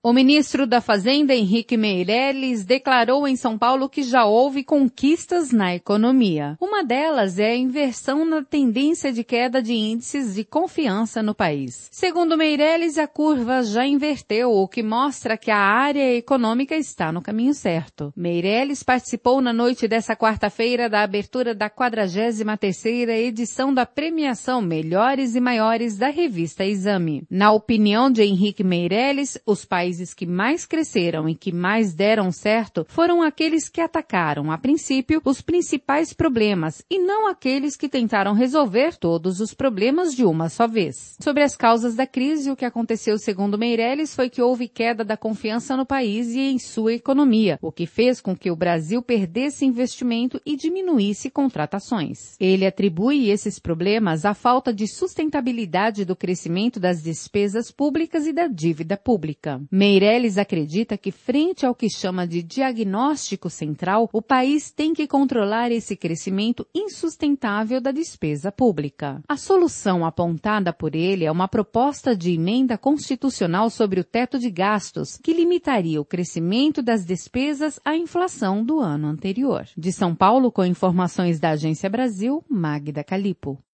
O ministro da Fazenda, Henrique Meirelles, declarou em São Paulo que já houve conquistas na economia. Uma delas é a inversão na tendência de queda de índices de confiança no país. Segundo Meirelles, a curva já inverteu, o que mostra que a área econômica está no caminho certo. Meirelles participou na noite dessa quarta-feira da abertura da 43ª edição da premiação Melhores e Maiores da revista Exame. Na opinião de Henrique Meirelles, os países que mais cresceram e que mais deram certo foram aqueles que atacaram, a princípio, os principais problemas e não aqueles que tentaram resolver todos os problemas de uma só vez. Sobre as causas da crise, o que aconteceu segundo Meirelles foi que houve queda da confiança no país e em sua economia, o que fez com que o Brasil perdesse investimento e diminuísse contratações. Ele atribui esses problemas à falta de sustentabilidade do crescimento das despesas públicas e da dívida pública. Meirelles acredita que, frente ao que chama de diagnóstico central, o país tem que controlar esse crescimento insustentável da despesa pública. A solução apontada por ele é uma proposta de emenda constitucional sobre o teto de gastos, que limitaria o crescimento das despesas à inflação do ano anterior. De São Paulo, com informações da Agência Brasil, Magda Calipo.